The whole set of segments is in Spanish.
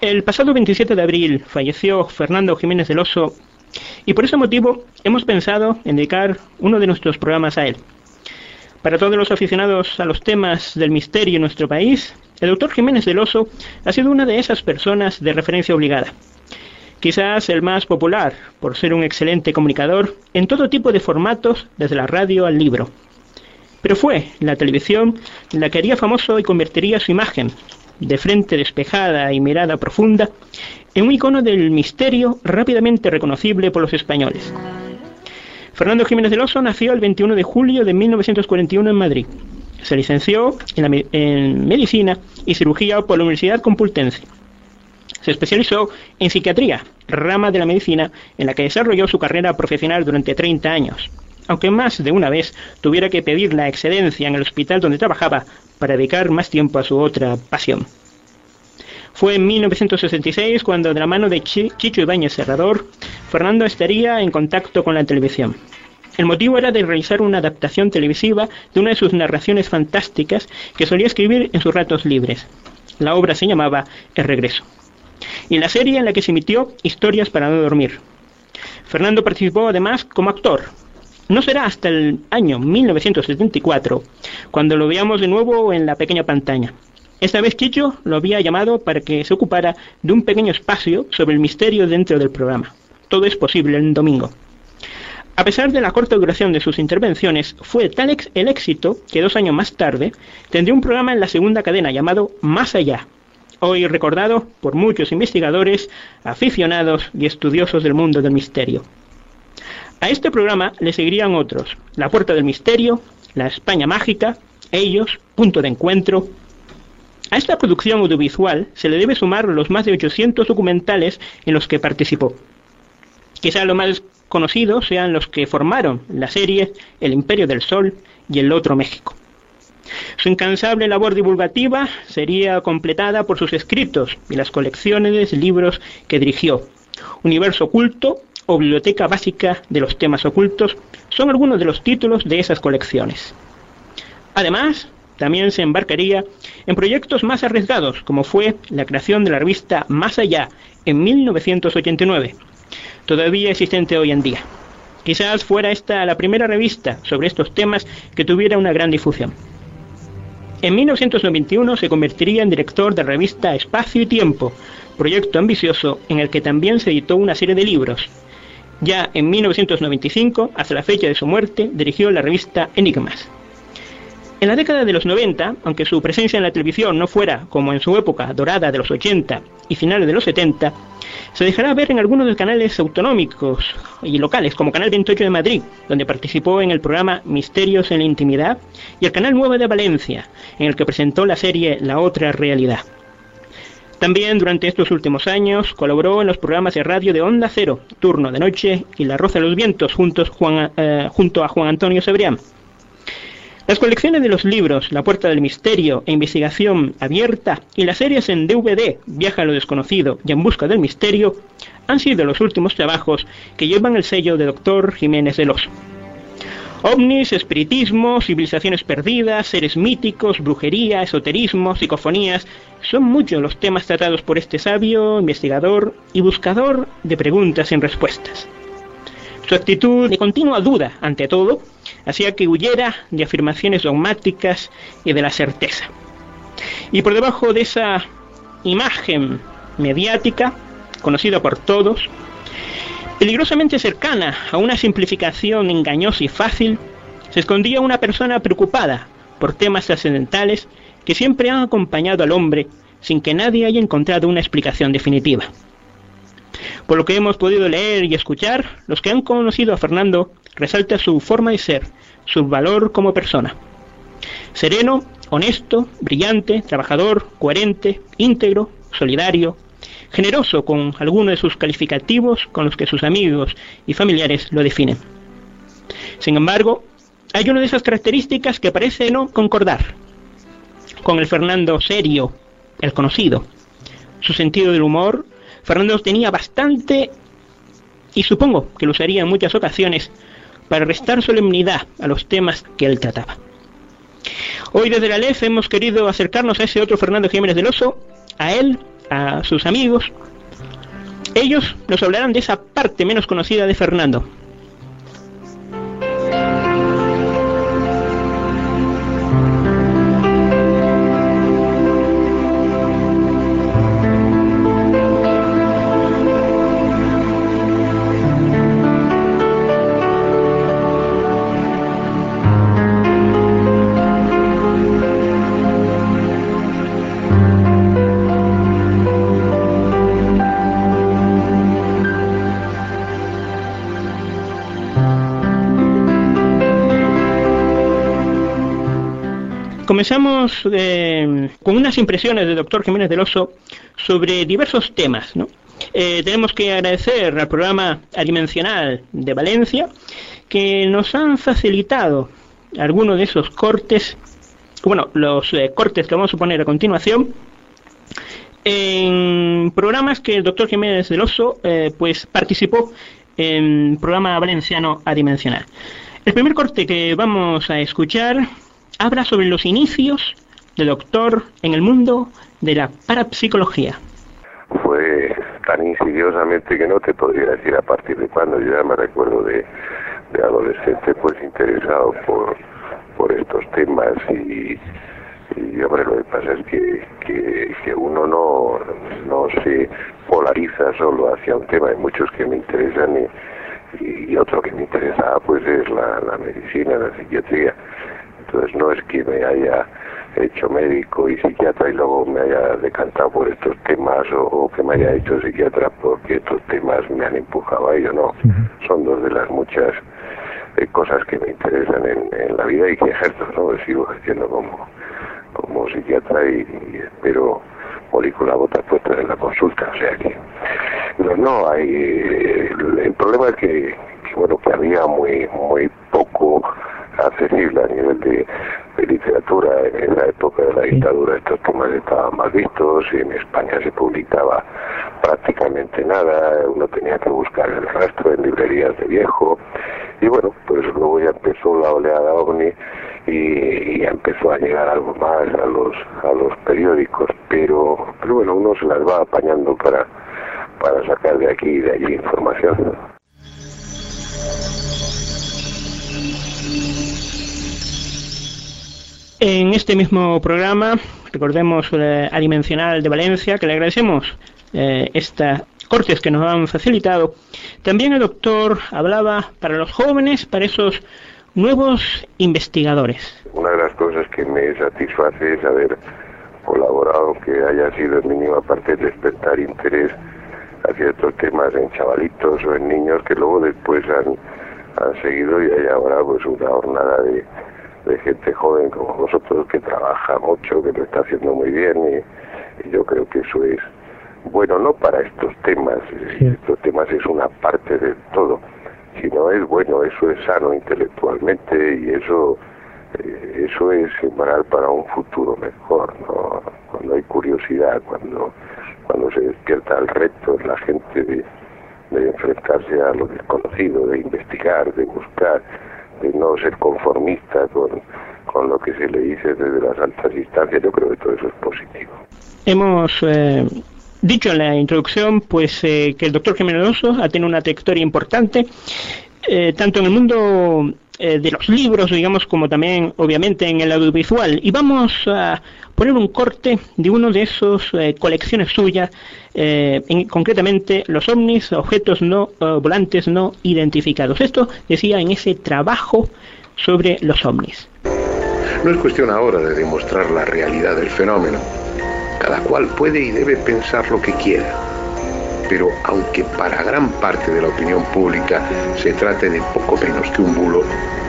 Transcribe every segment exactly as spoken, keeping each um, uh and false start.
El pasado veintisiete de abril falleció Fernando Jiménez del Oso y por ese motivo hemos pensado en dedicar uno de nuestros programas a él. Para todos los aficionados a los temas del misterio en nuestro país, el doctor Jiménez del Oso ha sido una de esas personas de referencia obligada. Quizás el más popular, por ser un excelente comunicador en todo tipo de formatos, desde la radio al libro. Pero fue la televisión la que haría famoso y convertiría su imagen, de frente despejada y mirada profunda, en un icono del misterio rápidamente reconocible por los españoles. Fernando Jiménez del Oso nació el veintiuno de julio de mil novecientos cuarenta y uno en Madrid. Se licenció en, la, en Medicina y Cirugía por la Universidad Complutense. Se especializó en psiquiatría, rama de la medicina en la que desarrolló su carrera profesional durante treinta años, aunque más de una vez tuviera que pedir la excedencia en el hospital donde trabajaba para dedicar más tiempo a su otra pasión. Fue en mil novecientos sesenta y seis cuando, de la mano de Chicho Ibáñez Serrador, Fernando estaría en contacto con la televisión. El motivo era de realizar una adaptación televisiva de una de sus narraciones fantásticas que solía escribir en sus ratos libres. La obra se llamaba El Regreso, y la serie en la que se emitió Historias para no dormir. Fernando participó además como actor. No será hasta el año mil novecientos setenta y cuatro cuando lo veamos de nuevo en la pequeña pantalla. Esta vez Chicho lo había llamado para que se ocupara de un pequeño espacio sobre el misterio dentro del programa. Todo es posible en domingo. A pesar de la corta duración de sus intervenciones, fue tal ex el éxito que dos años más tarde tendría un programa en la segunda cadena llamado Más Allá, hoy recordado por muchos investigadores, aficionados y estudiosos del mundo del misterio. A este programa le seguirían otros: La Puerta del Misterio, La España Mágica, Ellos, Punto de Encuentro. A esta producción audiovisual se le debe sumar los más de ochocientos documentales en los que participó. Quizá los más conocidos sean los que formaron la serie El Imperio del Sol y El Otro México. Su incansable labor divulgativa sería completada por sus escritos y las colecciones de libros que dirigió. Universo Oculto o Biblioteca Básica de los Temas Ocultos son algunos de los títulos de esas colecciones. Además, también se embarcaría en proyectos más arriesgados, como fue la creación de la revista Más Allá en mil novecientos ochenta y nueve, todavía existente hoy en día. Quizás fuera esta la primera revista sobre estos temas que tuviera una gran difusión. En mil novecientos noventa y uno se convertiría en director de la revista Espacio y Tiempo, proyecto ambicioso en el que también se editó una serie de libros. Ya en mil novecientos noventa y cinco, hasta la fecha de su muerte, dirigió la revista Enigmas. En la década de los noventa, aunque su presencia en la televisión no fuera como en su época dorada de los ochenta y finales de los setenta, se dejará ver en algunos de los canales autonómicos y locales, como Canal veintiocho de Madrid, donde participó en el programa Misterios en la Intimidad, y el Canal nueve de Valencia, en el que presentó la serie La Otra Realidad. También durante estos últimos años colaboró en los programas de radio de Onda Cero, Turno de Noche y La Roza de los Vientos, juntos Juan, eh, junto a Juan Antonio Cebrián. Las colecciones de los libros La Puerta del Misterio e Investigación Abierta y las series en D V D Viaja a lo Desconocido y En Busca del Misterio han sido los últimos trabajos que llevan el sello de doctor Jiménez del Oso. Ovnis, espiritismo, civilizaciones perdidas, seres míticos, brujería, esoterismo, psicofonías, son muchos los temas tratados por este sabio, investigador y buscador de preguntas sin respuestas. Su actitud de continua duda ante todo hacía que huyera de afirmaciones dogmáticas y de la certeza. Y por debajo de esa imagen mediática, conocida por todos, peligrosamente cercana a una simplificación engañosa y fácil, se escondía una persona preocupada por temas trascendentales que siempre han acompañado al hombre sin que nadie haya encontrado una explicación definitiva. Por lo que hemos podido leer y escuchar, los que han conocido a Fernando resalta su forma de ser, su valor como persona. Sereno, honesto, brillante, trabajador, coherente, íntegro, solidario, generoso con algunos de sus calificativos con los que sus amigos y familiares lo definen. Sin embargo, hay una de esas características que parece no concordar con el Fernando serio, el conocido. Su sentido del humor, Fernando tenía bastante, y supongo que lo usaría en muchas ocasiones, para restar solemnidad a los temas que él trataba. Hoy desde la L E F hemos querido acercarnos a ese otro Fernando Jiménez del Oso, a él, a sus amigos, ellos nos hablarán de esa parte menos conocida de Fernando. Comenzamos eh, con unas impresiones del doctor Jiménez del Oso sobre diversos temas, ¿no? Eh, tenemos que agradecer al programa Adimensional de Valencia que nos han facilitado algunos de esos cortes, bueno, los eh, cortes que vamos a poner a continuación en programas que el doctor Jiménez del Oso eh, pues participó en el programa valenciano Adimensional. El primer corte que vamos a escuchar habla sobre los inicios del doctor en el mundo de la parapsicología. Fue tan insidiosamente que no te podría decir a partir de cuándo. Yo ya me recuerdo de, de adolescente pues interesado por, por estos temas y, y hombre, lo que pasa es que, que, que uno no, no se polariza solo hacia un tema. Hay muchos que me interesan y, y otro que me interesaba pues es la, la medicina, la psiquiatría. Entonces no es que me haya hecho médico y psiquiatra y luego me haya decantado por estos temas o, o que me haya hecho psiquiatra porque estos temas me han empujado a ello, no. Uh-huh. Son dos de las muchas eh, cosas que me interesan en, en la vida y que ejerzo, ¿no? Sigo ejerciendo como, como psiquiatra y, y espero morir con la bota puesta en la consulta, o sea que no, no hay el, el problema es que, que bueno que había muy muy poco accesible a nivel de, de literatura. En esa época de la dictadura estos temas estaban más vistos y en España se publicaba prácticamente nada, uno tenía que buscar el rastro en librerías de viejo y bueno, pues luego ya empezó la oleada OVNI y, y ya empezó a llegar algo más a los a los periódicos, pero, pero bueno, uno se las va apañando para, para sacar de aquí y de allí información. En este mismo programa, recordemos eh, Adimensional de Valencia, que le agradecemos eh, estas cortes que nos han facilitado, también el doctor hablaba para los jóvenes, para esos nuevos investigadores. Una de las cosas que me satisface es haber colaborado, que haya sido en mínima parte despertar interés hacia estos temas en chavalitos o en niños que luego después han, han seguido y hay ahora pues una jornada de de gente joven como vosotros que trabaja mucho, que lo está haciendo muy bien y, y yo creo que eso es bueno no para estos temas, sí. Estos temas es una parte de todo, sino es bueno, eso es sano intelectualmente y eso eh, eso es sembrar para un futuro mejor, ¿no? Cuando hay curiosidad, cuando cuando se despierta el reto en la gente de, de enfrentarse a lo desconocido, de investigar, de buscar, de no ser conformista con, con lo que se le dice desde las altas instancias. Yo creo que todo eso es positivo. Hemos eh, dicho en la introducción pues eh, que el doctor Jiménez del Oso ha tenido una trayectoria importante, eh, tanto en el mundo eh, de los libros, digamos, como también, obviamente, en el audiovisual. Y vamos a poner un corte de uno de esos eh, colecciones suyas, eh, en, concretamente los ovnis, objetos no uh, volantes no identificados. Esto decía en ese trabajo sobre los ovnis. No es cuestión ahora de demostrar la realidad del fenómeno. Cada cual puede y debe pensar lo que quiera. Pero aunque para gran parte de la opinión pública se trate de poco menos que un bulo,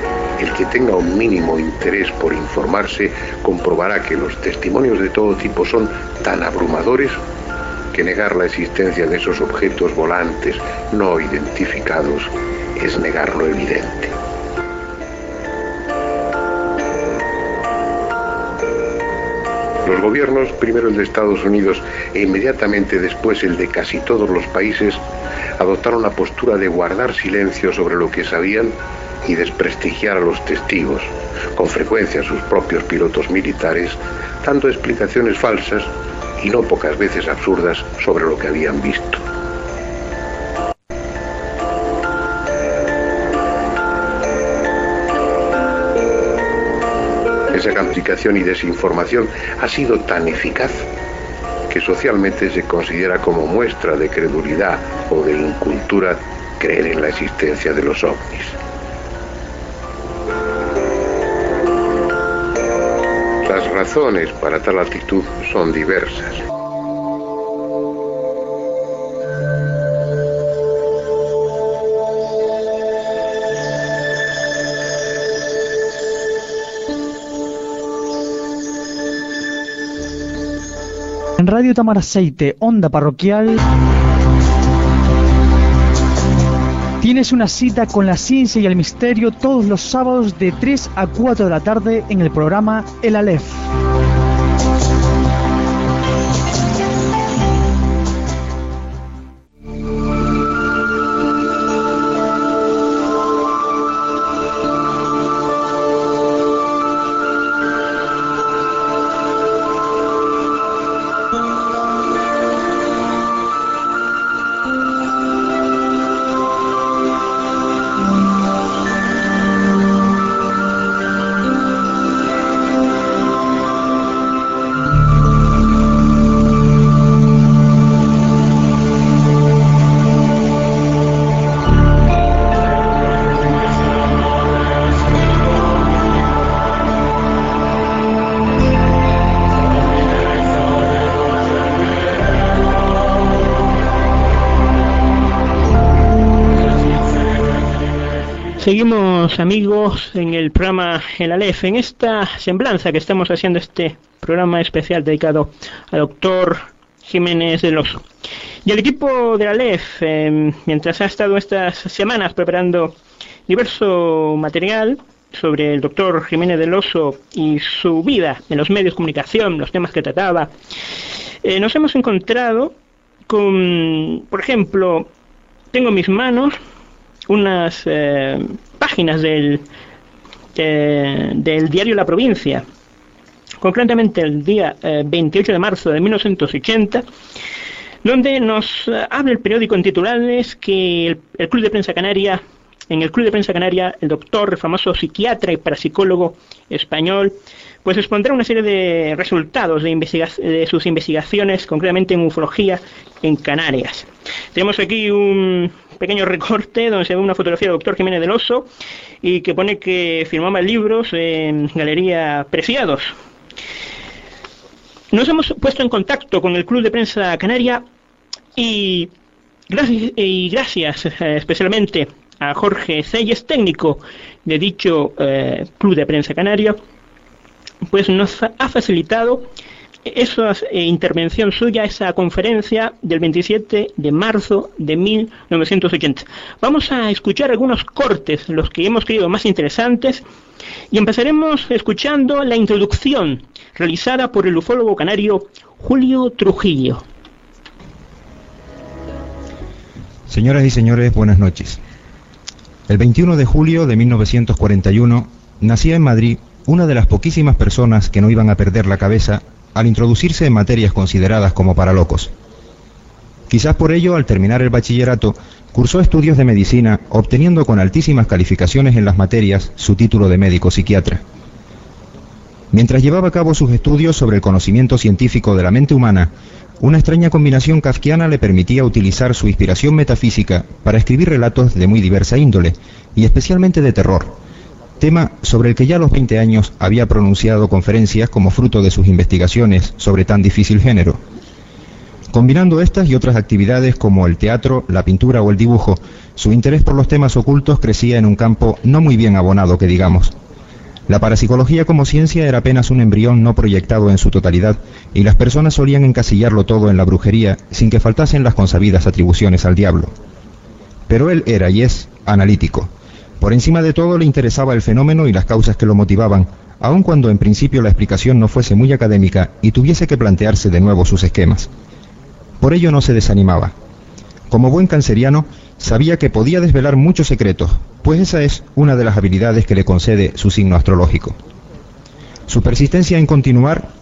el que tenga un mínimo interés por informarse comprobará que los testimonios de todo tipo son tan abrumadores que negar la existencia de esos objetos volantes no identificados es negar lo evidente. Los gobiernos, primero el de Estados Unidos e inmediatamente después el de casi todos los países, adoptaron la postura de guardar silencio sobre lo que sabían y desprestigiar a los testigos, con frecuencia sus propios pilotos militares, dando explicaciones falsas y no pocas veces absurdas sobre lo que habían visto. Esa complicación y desinformación ha sido tan eficaz que socialmente se considera como muestra de credulidad o de incultura creer en la existencia de los ovnis. Las razones para tal actitud son diversas. En Radio Tamaraceite, onda parroquial, tienes una cita con la ciencia y el misterio todos los sábados de tres a cuatro de la tarde en el programa El Aleph. Seguimos, amigos, en el programa El Aleph, en esta semblanza que estamos haciendo, este programa especial dedicado al doctor Jiménez del Oso. Y el equipo del Aleph, eh, mientras ha estado estas semanas preparando diverso material sobre el doctor Jiménez del Oso y su vida en los medios de comunicación, los temas que trataba, eh, nos hemos encontrado con, por ejemplo, tengo en mis manos unas eh, páginas del, eh, del diario La Provincia, concretamente el día eh, veintiocho de marzo de mil novecientos ochenta, donde nos eh, habla el periódico en titulares que el, el Club de Prensa Canaria, en el Club de Prensa Canaria, el doctor, el famoso psiquiatra y parapsicólogo español, pues expondrá una serie de resultados de, investiga de sus investigaciones, concretamente en ufología en Canarias. Tenemos aquí un pequeño recorte donde se ve una fotografía del doctor Jiménez del Oso y que pone que firmaba libros en Galería Preciados. Nos hemos puesto en contacto con el Club de Prensa Canaria y gracias, y gracias eh, especialmente a Jorge Celles, técnico de dicho eh, Club de Prensa Canaria, pues nos ha facilitado esa eh, intervención suya, esa conferencia del veintisiete de marzo de mil novecientos ochenta. Vamos a escuchar algunos cortes, los que hemos creído más interesantes, y empezaremos escuchando la introducción realizada por el ufólogo canario Julio Trujillo. Señoras y señores, buenas noches. El veintiuno de julio de mil novecientos cuarenta y uno nacía en Madrid una de las poquísimas personas que no iban a perder la cabeza al introducirse en materias consideradas como para locos. Quizás por ello, al terminar el bachillerato, cursó estudios de medicina, obteniendo con altísimas calificaciones en las materias su título de médico psiquiatra. Mientras llevaba a cabo sus estudios sobre el conocimiento científico de la mente humana, una extraña combinación kafkiana le permitía utilizar su inspiración metafísica para escribir relatos de muy diversa índole, y especialmente de terror, tema sobre el que ya a los veinte años había pronunciado conferencias como fruto de sus investigaciones sobre tan difícil género. Combinando estas y otras actividades como el teatro, la pintura o el dibujo, su interés por los temas ocultos crecía en un campo no muy bien abonado, que digamos. La parapsicología como ciencia era apenas un embrión no proyectado en su totalidad, y las personas solían encasillarlo todo en la brujería sin que faltasen las consabidas atribuciones al diablo. Pero él era y es analítico. Por encima de todo le interesaba el fenómeno y las causas que lo motivaban, aun cuando en principio la explicación no fuese muy académica y tuviese que plantearse de nuevo sus esquemas. Por ello no se desanimaba. Como buen canceriano, sabía que podía desvelar muchos secretos, pues esa es una de las habilidades que le concede su signo astrológico. Su persistencia en continuar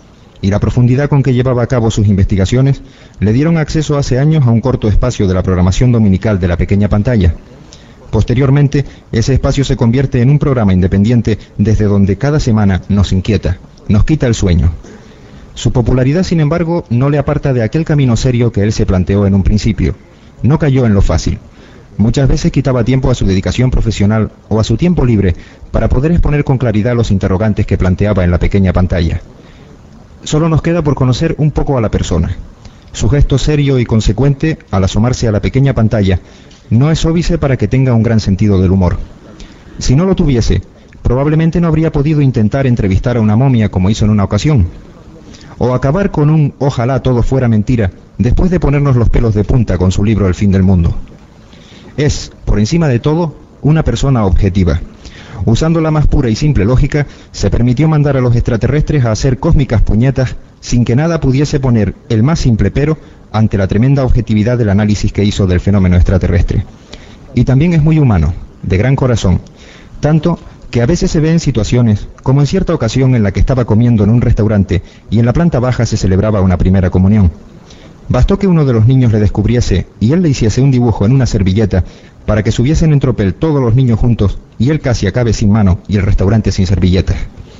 y la profundidad con que llevaba a cabo sus investigaciones le dieron acceso hace años a un corto espacio de la programación dominical de la pequeña pantalla. Posteriormente, ese espacio se convierte en un programa independiente desde donde cada semana nos inquieta, nos quita el sueño. Su popularidad, sin embargo, no le aparta de aquel camino serio que él se planteó en un principio. No cayó en lo fácil. Muchas veces quitaba tiempo a su dedicación profesional o a su tiempo libre para poder exponer con claridad los interrogantes que planteaba en la pequeña pantalla. Solo nos queda por conocer un poco a la persona. Su gesto serio y consecuente al asomarse a la pequeña pantalla no es óbice para que tenga un gran sentido del humor. Si no lo tuviese, probablemente no habría podido intentar entrevistar a una momia como hizo en una ocasión, o acabar con un ojalá todo fuera mentira después de ponernos los pelos de punta con su libro El fin del mundo. Es, por encima de todo, una persona objetiva. Usando la más pura y simple lógica, se permitió mandar a los extraterrestres a hacer cósmicas puñetas sin que nada pudiese poner el más simple pero ante la tremenda objetividad del análisis que hizo del fenómeno extraterrestre. Y también es muy humano, de gran corazón, tanto que a veces se ve en situaciones, como en cierta ocasión en la que estaba comiendo en un restaurante y en la planta baja se celebraba una primera comunión. Bastó que uno de los niños le descubriese y él le hiciese un dibujo en una servilleta para que subiesen en tropel todos los niños juntos y él casi acabe sin mano y el restaurante sin servilletas.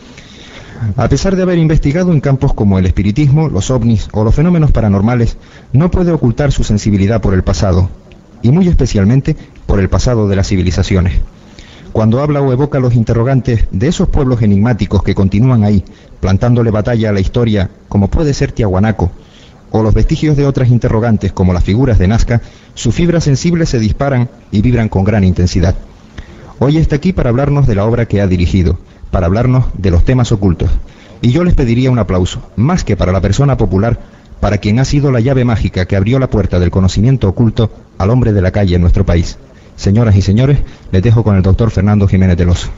A pesar de haber investigado en campos como el espiritismo, los ovnis o los fenómenos paranormales, no puede ocultar su sensibilidad por el pasado, y muy especialmente por el pasado de las civilizaciones. Cuando habla o evoca los interrogantes de esos pueblos enigmáticos que continúan ahí, plantándole batalla a la historia, como puede ser Tiahuanaco, o los vestigios de otras interrogantes como las figuras de Nazca, sus fibras sensibles se disparan y vibran con gran intensidad. Hoy está aquí para hablarnos de la obra que ha dirigido, para hablarnos de los temas ocultos. Y yo les pediría un aplauso, más que para la persona popular, para quien ha sido la llave mágica que abrió la puerta del conocimiento oculto al hombre de la calle en nuestro país. Señoras y señores, les dejo con el doctor Fernando Jiménez del Oso.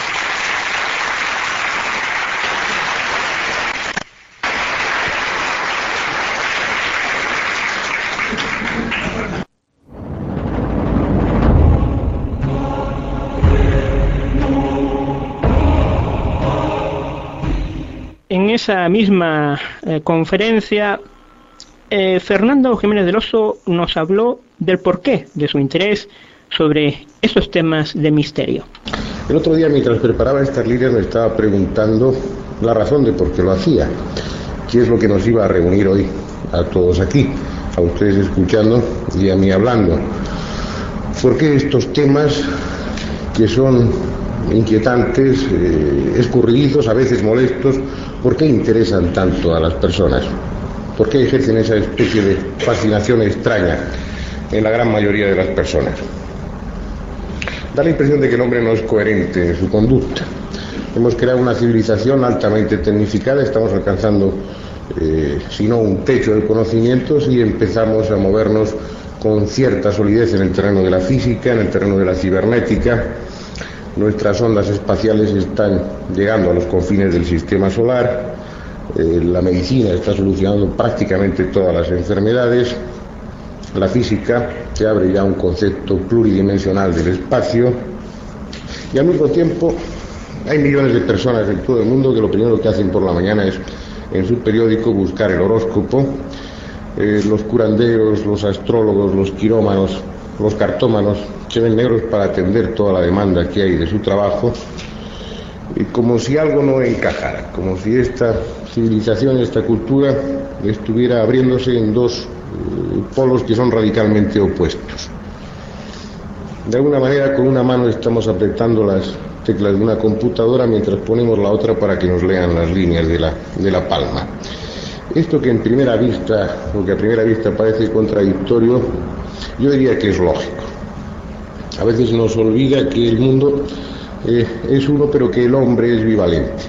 En esa misma eh, conferencia, eh, Fernando Jiménez del Oso nos habló del porqué de su interés sobre estos temas de misterio. El otro día, mientras preparaba estas líneas, me estaba preguntando la razón de por qué lo hacía, qué es lo que nos iba a reunir hoy a todos aquí, a ustedes escuchando y a mí hablando. ¿Por qué estos temas que son inquietantes, eh, escurridizos, a veces molestos, por qué interesan tanto a las personas? ¿Por qué ejercen esa especie de fascinación extraña en la gran mayoría de las personas? Da la impresión de que el hombre no es coherente en su conducta. Hemos creado una civilización altamente tecnificada, estamos alcanzando, eh, si no un techo de conocimientos, y empezamos a movernos con cierta solidez en el terreno de la física, en el terreno de la cibernética. Nuestras ondas espaciales están llegando a los confines del sistema solar, eh, la medicina está solucionando prácticamente todas las enfermedades, la física se abre ya un concepto pluridimensional del espacio, y al mismo tiempo hay millones de personas en todo el mundo que lo primero que hacen por la mañana es en su periódico buscar el horóscopo. Eh, los curanderos, los astrólogos, los quirómanos, los cartómanos se ven negros para atender toda la demanda que hay de su trabajo, y como si algo no encajara, como si esta civilización, esta cultura estuviera abriéndose en dos eh, polos que son radicalmente opuestos. De alguna manera, con una mano estamos apretando las teclas de una computadora mientras ponemos la otra para que nos lean las líneas de la, de la palma. Esto que en primera vista, o que a primera vista parece contradictorio, yo diría que es lógico. A veces nos olvida que el mundo eh, es uno, pero que el hombre es bivalente.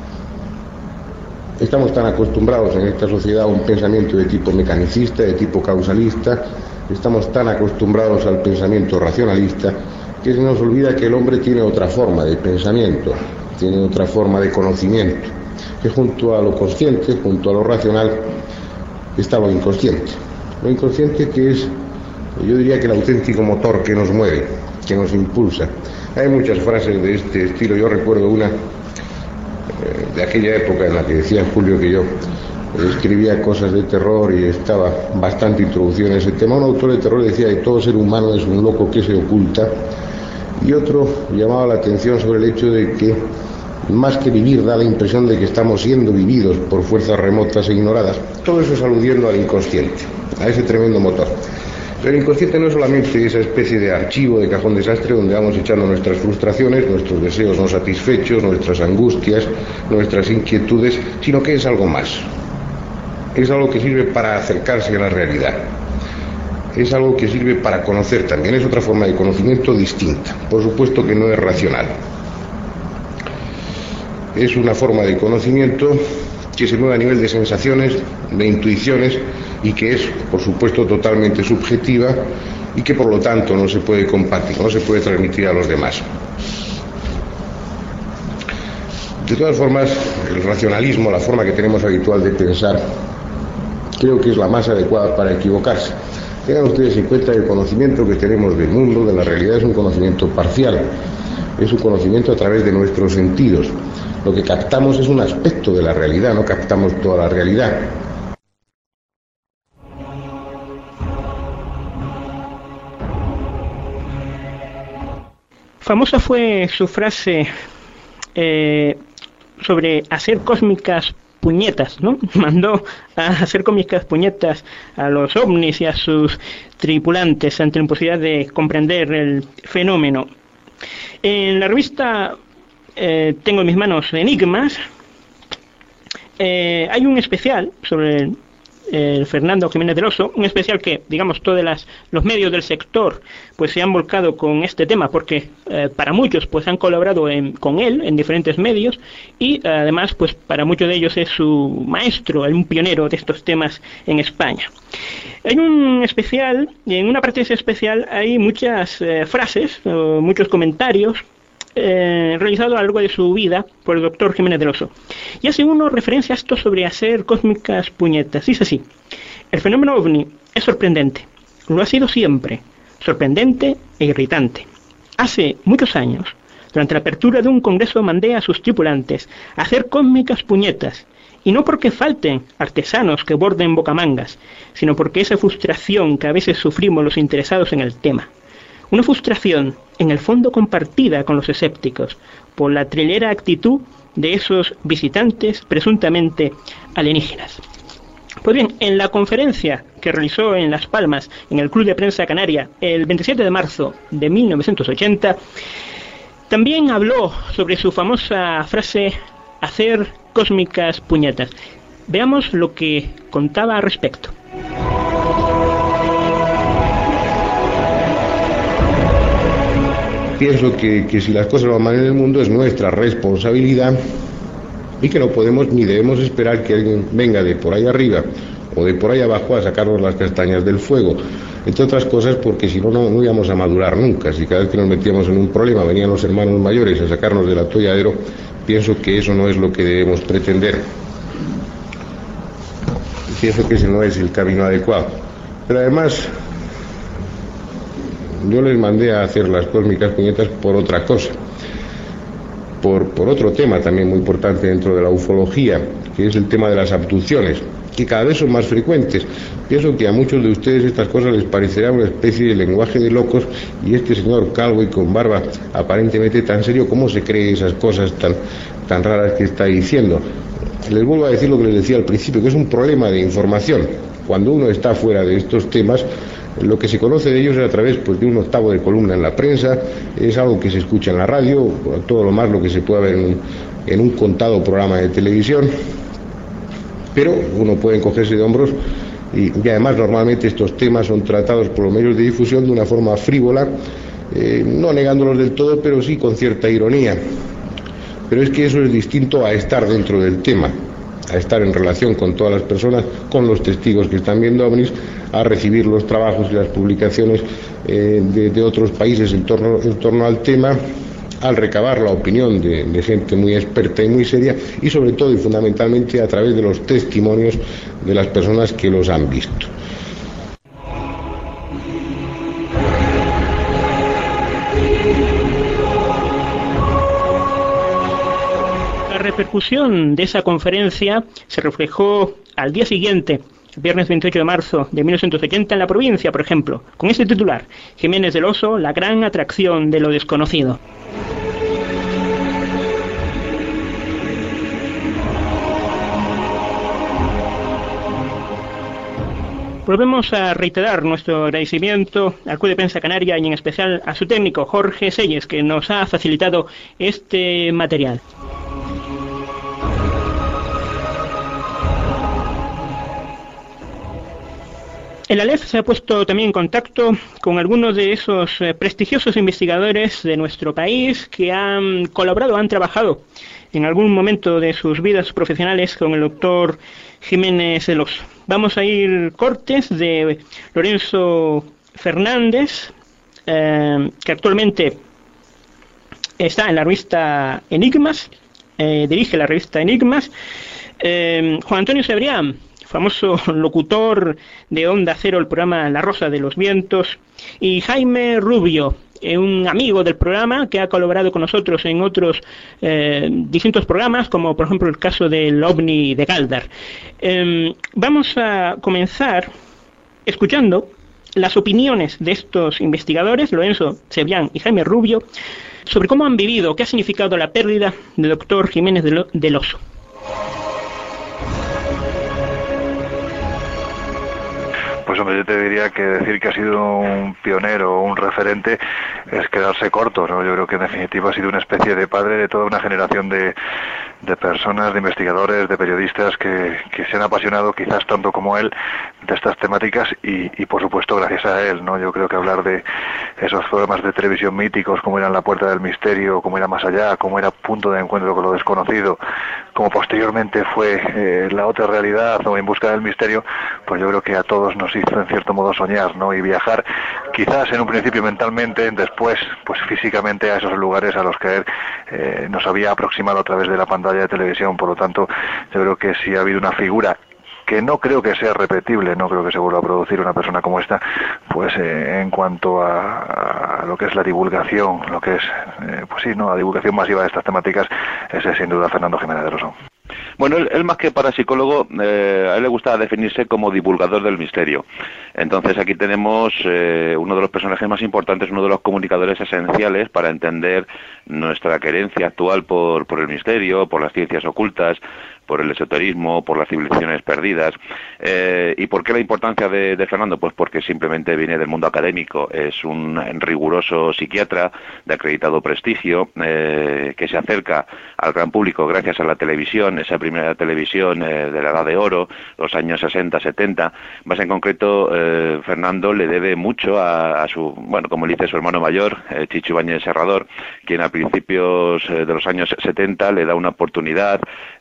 Estamos tan acostumbrados en esta sociedad a un pensamiento de tipo mecanicista, de tipo causalista, estamos tan acostumbrados al pensamiento racionalista, que se nos olvida que el hombre tiene otra forma de pensamiento, tiene otra forma de conocimiento, que junto a lo consciente, junto a lo racional, está lo inconsciente. Lo inconsciente que es, yo diría que el auténtico motor que nos mueve, que nos impulsa. Hay muchas frases de este estilo. Yo recuerdo una eh, de aquella época en la que decía Julio que yo escribía cosas de terror y estaba bastante introducido en ese tema. Un autor de terror decía que todo ser humano es un loco que se oculta, y otro llamaba la atención sobre el hecho de que más que vivir da la impresión de que estamos siendo vividos por fuerzas remotas e ignoradas. Todo eso es aludiendo al inconsciente, a ese tremendo motor. Pero el inconsciente no es solamente esa especie de archivo de cajón desastre donde vamos echando nuestras frustraciones, nuestros deseos no satisfechos, nuestras angustias, nuestras inquietudes, sino que es algo más. Es algo que sirve para acercarse a la realidad. Es algo que sirve para conocer también. Es otra forma de conocimiento distinta. Por supuesto que no es racional. Es una forma de conocimiento que se mueve a nivel de sensaciones, de intuiciones, y que es, por supuesto, totalmente subjetiva y que, por lo tanto, no se puede compartir, no se puede transmitir a los demás. De todas formas, el racionalismo, la forma que tenemos habitual de pensar, creo que es la más adecuada para equivocarse. Tengan ustedes en cuenta que el conocimiento que tenemos del mundo, de la realidad, es un conocimiento parcial. Es un conocimiento a través de nuestros sentidos. Lo que captamos es un aspecto de la realidad, no captamos toda la realidad. Famosa fue su frase eh, sobre hacer cósmicas puñetas, ¿no? Mandó a hacer cósmicas puñetas a los ovnis y a sus tripulantes ante la imposibilidad de comprender el fenómeno. En la revista eh, tengo en mis manos Enigmas. Eh, hay un especial sobre el, el Fernando Jiménez del Oso, un especial que, digamos, todos las, los medios del sector pues se han volcado con este tema, porque eh, para muchos pues han colaborado en, con él en diferentes medios, y eh, además pues para muchos de ellos es su maestro, un pionero de estos temas en España. Hay un especial, y en una parte de ese especial hay muchas eh, frases, eh, muchos comentarios Eh, realizado a lo largo de su vida por el doctor Jiménez del Oso, y hace uno referencia a esto sobre hacer cósmicas puñetas. Dice así: el fenómeno ovni es sorprendente, lo ha sido siempre, sorprendente e irritante. Hace muchos años, durante la apertura de un congreso, mandé a sus tripulantes a hacer cósmicas puñetas, y no porque falten artesanos que borden bocamangas, sino porque esa frustración que a veces sufrimos los interesados en el tema, una frustración en el fondo compartida con los escépticos por la trilera actitud de esos visitantes presuntamente alienígenas. Pues bien, en la conferencia que realizó en Las Palmas, en el Club de Prensa Canaria, el veintisiete de marzo de mil novecientos ochenta, también habló sobre su famosa frase, hacer cósmicas puñetas. Veamos lo que contaba al respecto. Pienso que, que si las cosas van mal en el mundo es nuestra responsabilidad, y que no podemos ni debemos esperar que alguien venga de por ahí arriba o de por ahí abajo a sacarnos las castañas del fuego, entre otras cosas porque si no, no íbamos a madurar nunca. Si cada vez que nos metíamos en un problema venían los hermanos mayores a sacarnos del atolladero, pienso que eso no es lo que debemos pretender. Pienso que ese no es el camino adecuado. Pero además, yo les mandé a hacer las cósmicas puñetas por otra cosa, por, por otro tema también muy importante dentro de la ufología, que es el tema de las abducciones, que cada vez son más frecuentes. Pienso que a muchos de ustedes estas cosas les parecerá una especie de lenguaje de locos, y este señor calvo y con barba aparentemente tan serio, ¿cómo se cree esas cosas tan, tan raras que está diciendo? Les vuelvo a decir lo que les decía al principio, que es un problema de información. Cuando uno está fuera de estos temas, lo que se conoce de ellos es a través pues, de un octavo de columna en la prensa, es algo que se escucha en la radio, todo lo más lo que se puede ver en un, en un contado programa de televisión, pero uno puede encogerse de hombros, y, y además normalmente estos temas son tratados por los medios de difusión de una forma frívola, eh, no negándolos del todo, pero sí con cierta ironía. Pero es que eso es distinto a estar dentro del tema, a estar en relación con todas las personas, con los testigos que están viendo ovnis, a recibir los trabajos y las publicaciones eh, de, de otros países en torno, en torno al tema, al recabar la opinión de, de gente muy experta y muy seria, y sobre todo y fundamentalmente a través de los testimonios de las personas que los han visto. repercusión de esa conferencia se reflejó al día siguiente, el viernes veintiocho de marzo de mil novecientos ochenta, en La Provincia, por ejemplo, con este titular: Jiménez del Oso, la gran atracción de lo desconocido. Volvemos a reiterar nuestro agradecimiento al Club de Prensa Canaria y en especial a su técnico Jorge Selles, que nos ha facilitado este material. El Aleph se ha puesto también en contacto con algunos de esos eh, prestigiosos investigadores de nuestro país que han colaborado, han trabajado en algún momento de sus vidas profesionales con el doctor Jiménez del Oso. Vamos a ir cortes de Lorenzo Fernández, eh, que actualmente está en la revista Enigmas, eh, dirige la revista Enigmas, eh, Juan Antonio Cebrián, famoso locutor de Onda Cero, el programa La Rosa de los Vientos, y Jaime Rubio, eh, un amigo del programa que ha colaborado con nosotros en otros eh, distintos programas, como por ejemplo el caso del OVNI de Galdar. Eh, vamos a comenzar escuchando las opiniones de estos investigadores, Lorenzo Cebrián y Jaime Rubio, sobre cómo han vivido, qué ha significado la pérdida del doctor Jiménez del Oso. Pues hombre, yo te diría que decir que ha sido un pionero o un referente es quedarse corto, ¿no? Yo creo que en definitiva ha sido una especie de padre de toda una generación de, de personas, de investigadores, de periodistas que, que se han apasionado quizás tanto como él de estas temáticas y, y por supuesto gracias a él, ¿no? Yo creo que hablar de esos programas de televisión míticos como eran La Puerta del Misterio, como era Más Allá, como era Punto de Encuentro con lo Desconocido, como posteriormente fue eh, La Otra Realidad o En Busca del Misterio, pues yo creo que a todos nos hizo en cierto modo soñar, ¿no? Y viajar quizás en un principio mentalmente, después pues físicamente a esos lugares a los que él eh, nos había aproximado a través de la pantalla de televisión. Por lo tanto, yo creo que si ha habido una figura que no creo que sea repetible, no creo que se vuelva a producir una persona como esta, pues eh, en cuanto a, a lo que es la divulgación, lo que es, eh, pues sí, no, la divulgación masiva de estas temáticas, ese es sin duda Fernando Jiménez del Oso. Bueno, él, él más que parapsicólogo, eh, a él le gusta definirse como divulgador del misterio. Entonces aquí tenemos eh, uno de los personajes más importantes, uno de los comunicadores esenciales para entender nuestra querencia actual por, por el misterio, por las ciencias ocultas, por el esoterismo, por las civilizaciones perdidas. Eh, ¿Y por qué la importancia de, de Fernando? Pues porque simplemente viene del mundo académico, es un riguroso psiquiatra de acreditado prestigio, eh, que se acerca al gran público gracias a la televisión, esa primera televisión eh, de la Edad de Oro, los años sesenta, setenta. Más en concreto, eh, Fernando le debe mucho a, a su, bueno, como le dice su hermano mayor, eh, Chicho Ibáñez Serrador, quien a principios eh, de los años setenta le da una oportunidad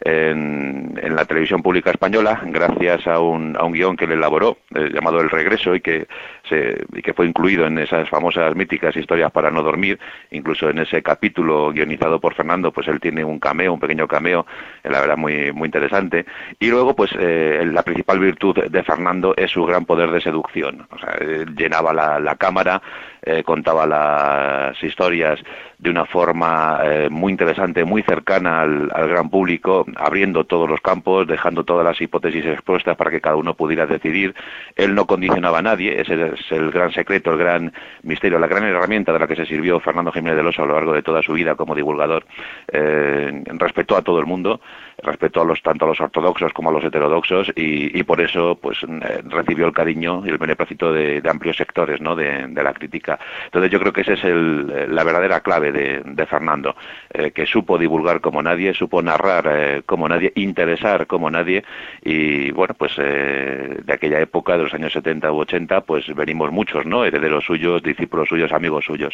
en en la televisión pública española, gracias a un, a un guión que le elaboró, eh, llamado El Regreso, y que, se, y que fue incluido en esas famosas míticas historias para no dormir. Incluso en ese capítulo guionizado por Fernando, pues él tiene un cameo, un pequeño cameo, eh, la verdad muy, muy interesante. Y luego, pues eh, la principal virtud de Fernando es su gran poder de seducción. O sea, eh, llenaba la, la cámara, eh, contaba las historias de una forma eh, muy interesante, muy cercana al, al gran público, abriendo todos los campos, dejando todas las hipótesis expuestas para que cada uno pudiera decidir. Él no condicionaba a nadie, ese es el gran secreto, el gran misterio, la gran herramienta de la que se sirvió Fernando Jiménez del Oso a lo largo de toda su vida como divulgador. Eh, respetó a todo el mundo, respetó a los, tanto a los ortodoxos como a los heterodoxos, y, y por eso pues eh, recibió el cariño y el beneplácito de, de amplios sectores, ¿no?, de, de la crítica. Entonces yo creo que esa es el, la verdadera clave de, de Fernando, eh, que supo divulgar como nadie, supo narrar eh, como nadie, interesar como nadie, y bueno, pues eh, de aquella época, de los años setenta u ochenta, pues venimos muchos, ¿no?, herederos suyos, discípulos suyos, amigos suyos.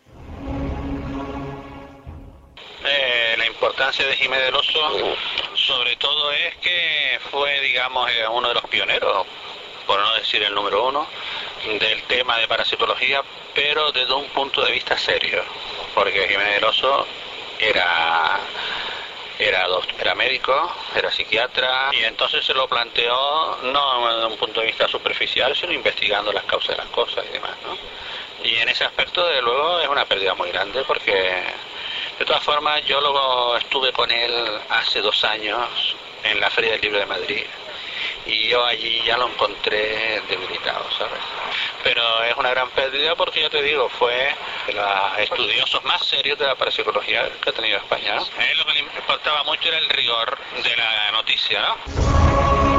Eh, la importancia de Jiménez del Oso, sobre todo, es que fue, digamos, uno de los pioneros, por no decir el número uno, del tema de parapsicología, pero desde un punto de vista serio, porque Jiménez del Oso era, era, era médico, era psiquiatra, y entonces se lo planteó no desde un punto de vista superficial, sino investigando las causas de las cosas y demás, ¿no? Y en ese aspecto, desde luego, es una pérdida muy grande, porque De todas formas, yo luego estuve con él hace dos años en la Feria del Libro de Madrid y yo allí ya lo encontré debilitado, ¿sabes? Pero es una gran pérdida porque, ya te digo, fue de los estudiosos más serios de la parapsicología que ha tenido España, ¿no? A él lo que le importaba mucho era el rigor de la noticia, ¿no?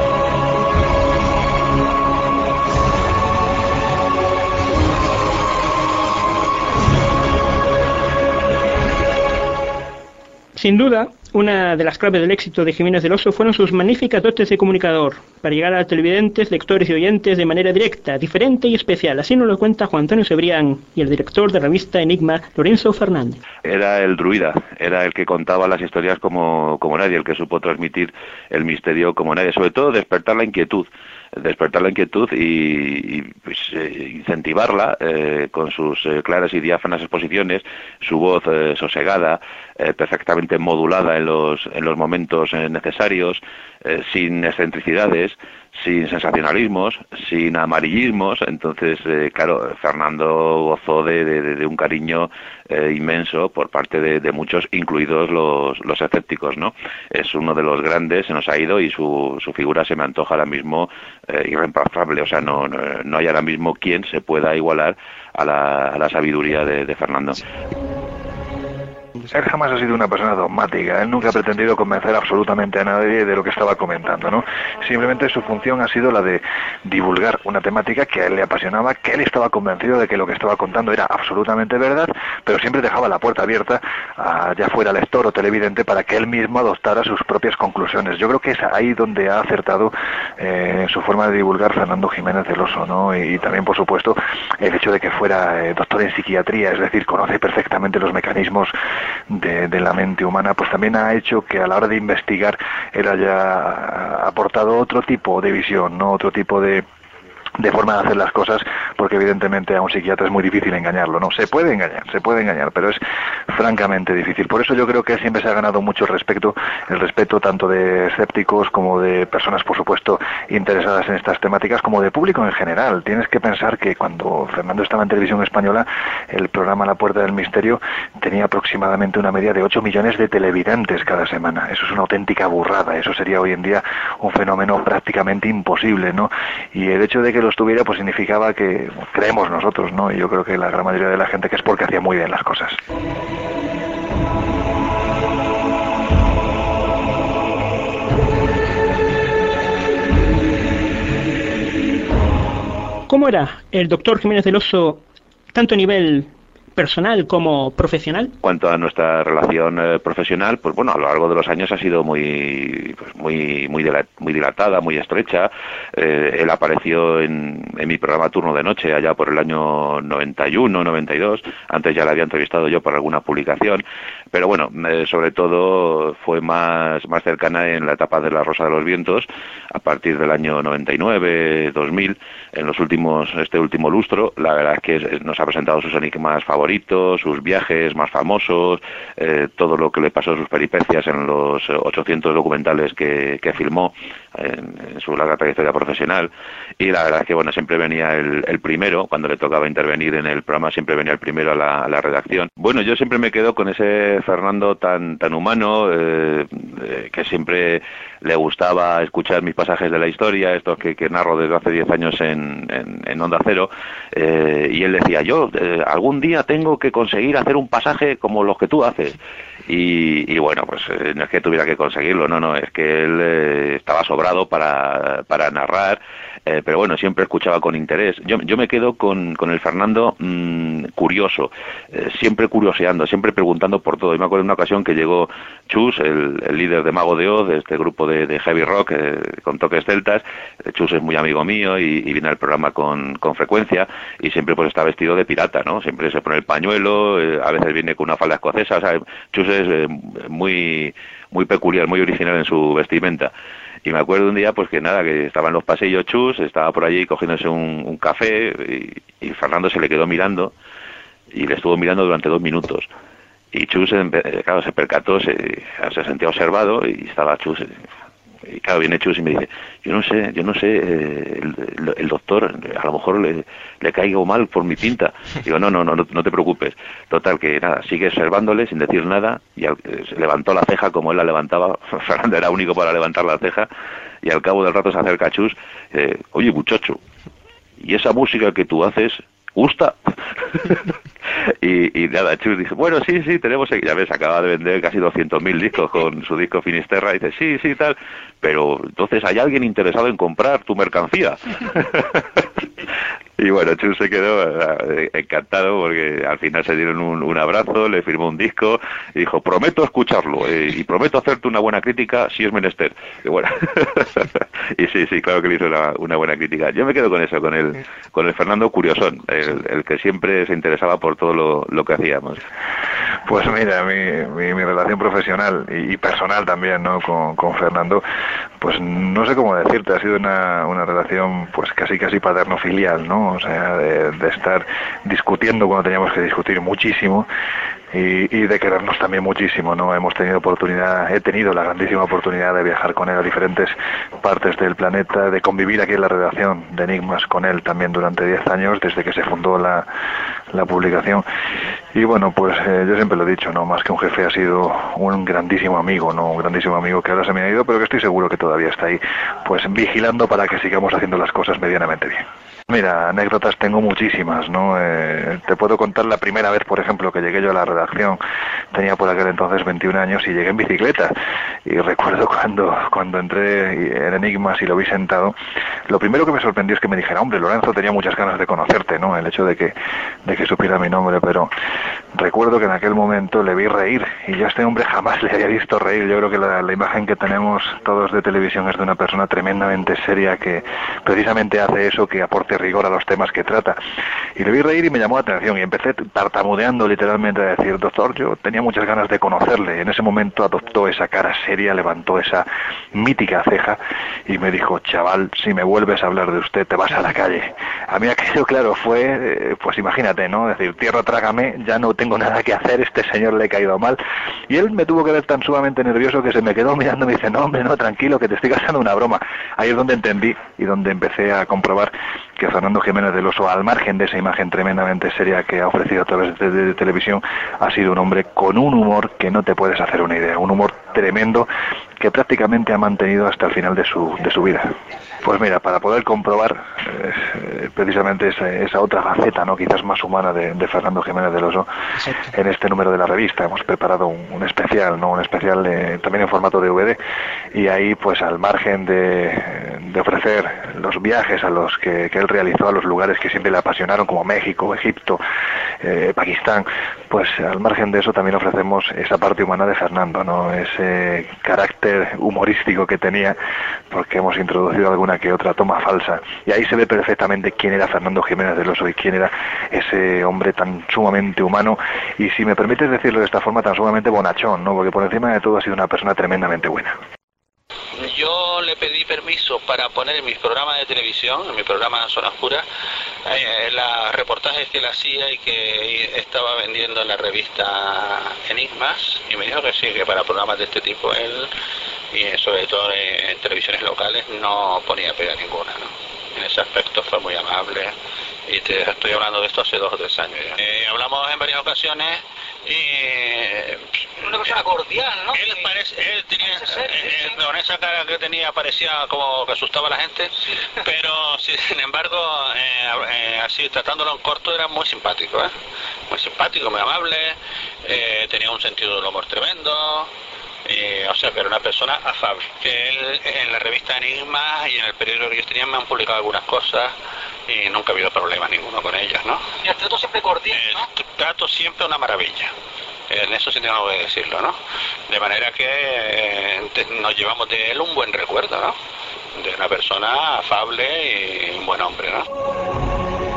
Sin duda, una de las claves del éxito de Jiménez del Oso fueron sus magníficas dotes de comunicador, para llegar a televidentes, lectores y oyentes de manera directa, diferente y especial. Así nos lo cuenta Juan Antonio Cebrián y el director de revista Enigma, Lorenzo Fernández. Era el druida, era el que contaba las historias como, como nadie, el que supo transmitir el misterio como nadie, sobre todo despertar la inquietud. despertar la inquietud y, y pues, eh, incentivarla eh, con sus eh, claras y diáfanas exposiciones, su voz eh, sosegada, eh, perfectamente modulada en los, en los momentos eh, necesarios, eh, sin excentricidades, sin sensacionalismos, sin amarillismos. Entonces, eh, claro, Fernando gozó de, de, de un cariño eh, inmenso por parte de, de muchos, incluidos los, los escépticos, ¿no? Es uno de los grandes, se nos ha ido y su, su figura se me antoja ahora mismo eh, irreemplazable. O sea, no, no, no hay ahora mismo quien se pueda igualar a la, a la sabiduría de, de Fernando. Él jamás ha sido una persona dogmática, él nunca ha pretendido convencer absolutamente a nadie de lo que estaba comentando, ¿no? Simplemente su función ha sido la de divulgar una temática que a él le apasionaba, que él estaba convencido de que lo que estaba contando era absolutamente verdad, pero siempre dejaba la puerta abierta a ya fuera lector o televidente para que él mismo adoptara sus propias conclusiones. Yo creo que es ahí donde ha acertado eh, en su forma de divulgar Fernando Jiménez del Oso, ¿no? Y, y también, por supuesto, el hecho de que fuera eh, doctor en psiquiatría, es decir, conoce perfectamente los mecanismos De, de la mente humana, pues también ha hecho que a la hora de investigar él haya aportado otro tipo de visión, no otro tipo de de forma de hacer las cosas, porque evidentemente a un psiquiatra es muy difícil engañarlo, ¿no? Se puede engañar, se puede engañar, pero es francamente difícil. Por eso yo creo que él siempre se ha ganado mucho el respeto, el respeto tanto de escépticos como de personas, por supuesto, interesadas en estas temáticas, como de público en general. Tienes que pensar que cuando Fernando estaba en Televisión Española, el programa La Puerta del Misterio tenía aproximadamente una media de ocho millones de televidentes cada semana. Eso es una auténtica burrada, eso sería hoy en día un fenómeno prácticamente imposible, ¿no? Y el hecho de que lo estuviera pues significaba que creemos nosotros, ¿no? Y yo creo que la gran mayoría de la gente que es porque hacía muy bien las cosas. ¿Cómo era el doctor Jiménez del Oso, tanto a nivel personal como profesional? En cuanto a nuestra relación eh, profesional, pues bueno, a lo largo de los años ha sido muy pues muy muy, dilat, muy dilatada, muy estrecha. Eh, él apareció en, en mi programa Turno de Noche allá por el año noventa y uno, noventa y dos. Antes ya le había entrevistado yo por alguna publicación, pero bueno, eh, sobre todo fue más más cercana en la etapa de La Rosa de los Vientos, a partir del año noventa y nueve, dos mil, en los últimos este último lustro. La verdad es que nos ha presentado sus enigmas favoritos, sus viajes más famosos, eh, todo lo que le pasó, sus peripecias en los ochocientos documentales que, que filmó en, en su larga trayectoria profesional. Y la verdad es que bueno, siempre venía el, el primero, cuando le tocaba intervenir en el programa, siempre venía el primero a la, a la redacción. Bueno, yo siempre me quedo con ese Fernando tan, tan humano, eh, eh, que siempre le gustaba escuchar mis pasajes de la historia, estos que, que narro desde hace diez años en, en, en Onda Cero, eh, y él decía, yo eh, algún día tengo que conseguir hacer un pasaje como los que tú haces. Y, y bueno, pues eh, no es que tuviera que conseguirlo, no, no, es que él eh, estaba sobrado para, para narrar, eh, pero bueno, siempre escuchaba con interés. Yo, yo me quedo con, con el Fernando mmm, curioso, eh, siempre curioseando, siempre preguntando por todo. Y me acuerdo de una ocasión que llegó Chus, el, el líder de Mago de Oz, de este grupo de, de heavy rock eh, con toques celtas. Chus es muy amigo mío y, y viene al programa con, con frecuencia, y siempre pues está vestido de pirata, ¿no? Siempre se pone el pañuelo, eh, a veces viene con una falda escocesa. O sea, Chus es eh, muy muy peculiar, muy original en su vestimenta. Y me acuerdo un día, pues que nada, que estaba en los pasillos Chus, estaba por allí cogiéndose un, un café, y, y Fernando se le quedó mirando, y le estuvo mirando durante dos minutos. Y Chus, claro, se percató, se, se sentía observado, y estaba Chus Y claro, viene Chus y me dice, yo no sé, yo no sé, eh, el, el doctor, a lo mejor le, le caigo mal por mi pinta. Digo, no, no, no, no, no te preocupes. Total, que nada, sigue observándole sin decir nada, y al, eh, se levantó la ceja como él la levantaba. Fernando era único para levantar la ceja, y al cabo del rato se acerca a Chus, eh, oye, muchacho, ¿y esa música que tú haces gusta? y, y nada, Chus dice, bueno, sí, sí, tenemos, ya ves, acaba de vender casi doscientos mil discos con su disco Finisterra, y dice, sí, sí, tal, pero entonces hay alguien interesado en comprar tu mercancía. Y bueno, Chus se quedó eh, encantado, porque al final se dieron un, un abrazo, le firmó un disco y dijo, prometo escucharlo eh, y prometo hacerte una buena crítica si es menester. Y bueno, y sí, sí, claro que le hizo una, una buena crítica. Yo me quedo con eso, con el con el Fernando curiosón, el, el que siempre se interesaba por todo lo, lo que hacíamos. Pues mira, mi, mi, mi relación profesional y, y personal también, ¿no? Con, con Fernando, pues no sé cómo decirte, ha sido una, una relación pues casi casi paterno-filial, ¿no? O sea, de, de estar discutiendo cuando teníamos que discutir muchísimo, y, y de querernos también muchísimo, ¿no? Hemos tenido oportunidad, he tenido la grandísima oportunidad de viajar con él a diferentes partes del planeta, de convivir aquí en la redacción de Enigmas con él también durante diez años, desde que se fundó la, la publicación. Y bueno, pues eh, yo siempre lo he dicho, ¿no? Más que un jefe, ha sido un grandísimo amigo, ¿no? Un grandísimo amigo que ahora se me ha ido, pero que estoy seguro que todavía está ahí, pues vigilando para que sigamos haciendo las cosas medianamente bien. Mira, anécdotas tengo muchísimas, ¿no? Eh, te puedo contar la primera vez, por ejemplo, que llegué yo a la redacción. Tenía por aquel entonces veintiún años y llegué en bicicleta. Y recuerdo cuando cuando entré en Enigmas y lo vi sentado, lo primero que me sorprendió es que me dijera, hombre, Lorenzo, tenía muchas ganas de conocerte, ¿no? El hecho de que de que supiera mi nombre, pero recuerdo que en aquel momento le vi reír, y yo a este hombre jamás le había visto reír. Yo creo que la, la imagen que tenemos todos de televisión es de una persona tremendamente seria que precisamente hace eso, que aporte rigor a los temas que trata. Y le vi reír y me llamó la atención, y empecé tartamudeando literalmente a decir, doctor, yo tenía muchas ganas de conocerle. Y en ese momento adoptó esa cara seria, levantó esa mítica ceja y me dijo, chaval, si me vuelves a hablar de usted te vas a la calle. A mí aquello, claro, fue, eh, pues imagínate, ¿no? Es decir, tierra trágame, ya no tengo nada que hacer, este señor le he caído mal. Y él me tuvo que ver tan sumamente nervioso que se me quedó mirando y me dice, no, hombre, no, tranquilo, que te estoy gastando una broma. Ahí es donde entendí y donde empecé a comprobar que Fernando Jiménez del Oso, al margen de esa imagen tremendamente seria que ha ofrecido a través de, de, de televisión, ha sido un hombre con un humor que no te puedes hacer una idea, un humor tremendo que prácticamente ha mantenido hasta el final de su, de su vida. Pues mira, para poder comprobar eh, precisamente esa, esa otra faceta, ¿no? Quizás más humana de, de Fernando Jiménez del Oso, en este número de la revista hemos preparado un, un especial, ¿no? Un especial eh, también en formato D V D, y ahí pues al margen de, de ofrecer los viajes a los que, que él realizó a los lugares que siempre le apasionaron, como México, Egipto, eh, Pakistán, pues al margen de eso también ofrecemos esa parte humana de Fernando, ¿no? Ese carácter humorístico que tenía, porque hemos introducido alguna que otra toma falsa, y ahí se ve perfectamente quién era Fernando Jiménez del Oso y quién era ese hombre tan sumamente humano, y si me permites decirlo de esta forma, tan sumamente bonachón, ¿no? Porque por encima de todo ha sido una persona tremendamente buena. Yo le pedí permiso para poner en mis programas de televisión, en mi programa Zona Oscura, eh, los reportajes que él hacía y que estaba vendiendo en la revista Enigmas, y me dijo que sí, que para programas de este tipo él, y sobre todo en televisiones locales, no ponía pega ninguna, ¿no? En ese aspecto fue muy amable, y te estoy hablando de esto hace dos o tres años ya. Eh, hablamos en varias ocasiones y... una persona cordial, ¿no? Él, parece, él tenía, ser, eh, sí. Con esa cara que tenía parecía como que asustaba a la gente, sí. Pero sí, sin embargo, eh, eh, así tratándolo en corto, era muy simpático, ¿eh? Muy simpático, muy amable, eh, tenía un sentido del humor tremendo. Eh, o sea, que era una persona afable. Que él, en la revista Enigma y en el periódico que ellos tenían, me han publicado algunas cosas y nunca ha habido problema ninguno con ellas, ¿no? Y el trato siempre cordial, ¿no? El trato siempre una maravilla. En eso sí tengo que decirlo, ¿no? De manera que eh, nos llevamos de él un buen recuerdo, ¿no? De una persona afable y un buen hombre, ¿no?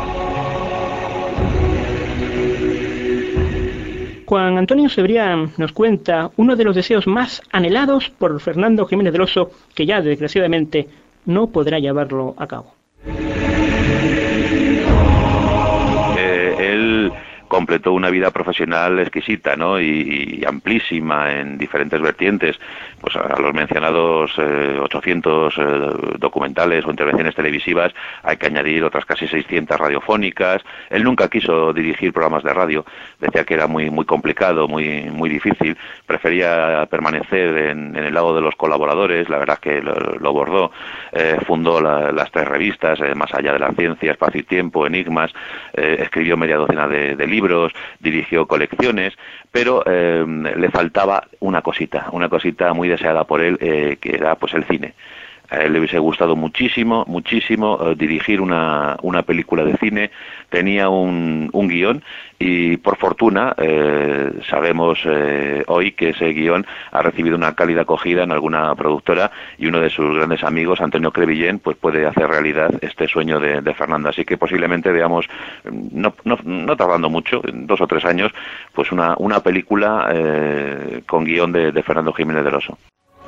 Juan Antonio Cebrián nos cuenta uno de los deseos más anhelados por Fernando Jiménez del Oso, que ya desgraciadamente no podrá llevarlo a cabo. Eh, él completó una vida profesional exquisita, ¿no? y, y amplísima en diferentes vertientes. Pues a los mencionados eh, ochocientos eh, documentales o intervenciones televisivas hay que añadir otras casi seiscientas radiofónicas. Él nunca quiso dirigir programas de radio, decía que era muy muy complicado, muy muy difícil, prefería permanecer en, en el lado de los colaboradores. La verdad es que lo, lo bordó, eh, fundó la, las tres revistas, eh, Más allá de la ciencia, Espacio y Tiempo, Enigmas, eh, escribió media docena de, de libros, dirigió colecciones, pero eh, le faltaba una cosita, una cosita muy deseada por él, eh, que era pues el cine. A él le hubiese gustado muchísimo, muchísimo eh, dirigir una, una película de cine. Tenía un, un guión y, por fortuna, eh, sabemos eh, hoy que ese guión ha recibido una cálida acogida en alguna productora, y uno de sus grandes amigos, Antonio Crevillén, pues puede hacer realidad este sueño de, de Fernando. Así que posiblemente veamos, no, no, no tardando mucho, en dos o tres años, pues una, una película eh, con guión de, de Fernando Jiménez del Oso.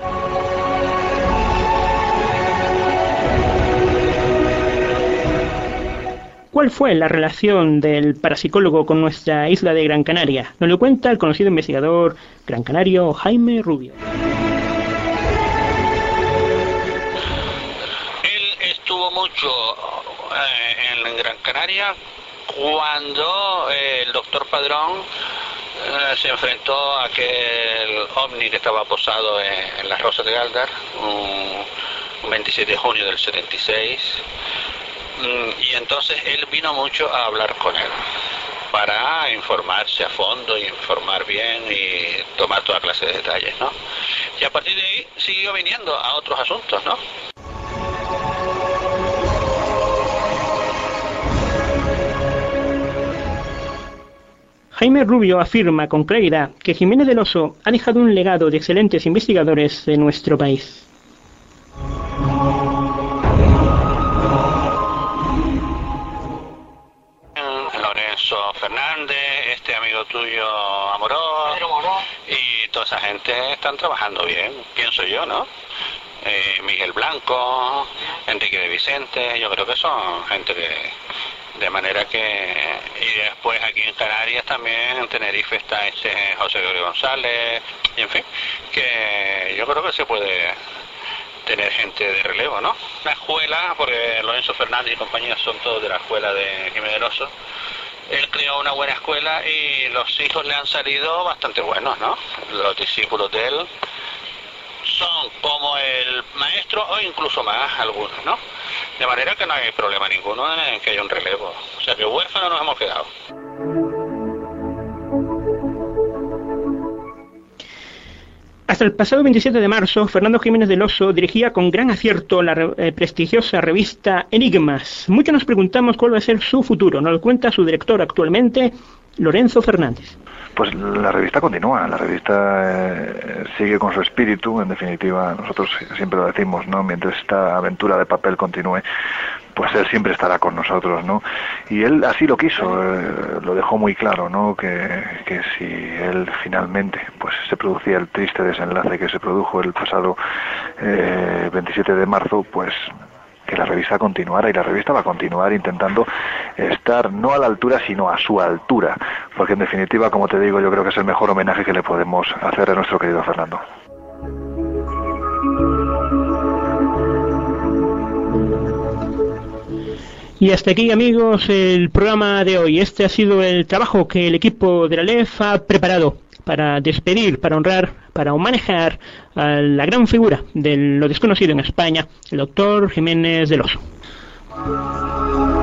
¿Cuál fue la relación del parapsicólogo con nuestra isla de Gran Canaria? Nos lo cuenta el conocido investigador gran canario Jaime Rubio. Él estuvo mucho eh, en Gran Canaria cuando eh, el doctor Padrón eh, se enfrentó a aquel ovni que estaba posado en, en las Rosas de Galdar, un, un veintisiete de junio del setenta y seis. Y entonces él vino mucho a hablar con él para informarse a fondo y informar bien y tomar toda clase de detalles, ¿no? Y a partir de ahí siguió viniendo a otros asuntos, ¿no? Jaime Rubio afirma con claridad que Jiménez del Oso ha dejado un legado de excelentes investigadores de nuestro país. Fernández, este amigo tuyo Amorós y toda esa gente están trabajando bien, pienso yo, ¿no? Eh, Miguel Blanco, Enrique de Vicente, yo creo que son gente que, de manera que, y después aquí en Canarias también, en Tenerife está ese José Gregorio González, y en fin, que yo creo que se puede tener gente de relevo, ¿no? La escuela, porque Lorenzo Fernández y compañía son todos de la escuela de Jiménez del Oso. Él creó una buena escuela y los hijos le han salido bastante buenos, ¿no? Los discípulos de él son como el maestro o incluso más algunos, ¿no? De manera que no hay problema ninguno en que haya un relevo. O sea que huérfanos nos hemos quedado. Hasta el pasado veintisiete de marzo, Fernando Jiménez del Oso dirigía con gran acierto la eh, prestigiosa revista Enigmas. Muchos nos preguntamos cuál va a ser su futuro. Nos lo cuenta su director actualmente, Lorenzo Fernández. Pues la revista continúa, la revista eh, sigue con su espíritu. En definitiva, nosotros siempre lo decimos, ¿no? Mientras esta aventura de papel continúe, pues él siempre estará con nosotros, ¿no? Y él así lo quiso, eh, lo dejó muy claro, ¿no? Que, que si él finalmente pues se producía el triste desenlace que se produjo el pasado eh, veintisiete de marzo, pues que la revista continuara, y la revista va a continuar intentando estar no a la altura sino a su altura, porque en definitiva, como te digo, yo creo que es el mejor homenaje que le podemos hacer a nuestro querido Fernando. Y hasta aquí, amigos, el programa de hoy. Este ha sido el trabajo que el equipo de la L E F ha preparado para despedir, para honrar, para homenajear a la gran figura de lo desconocido en España, el doctor Jiménez del Oso.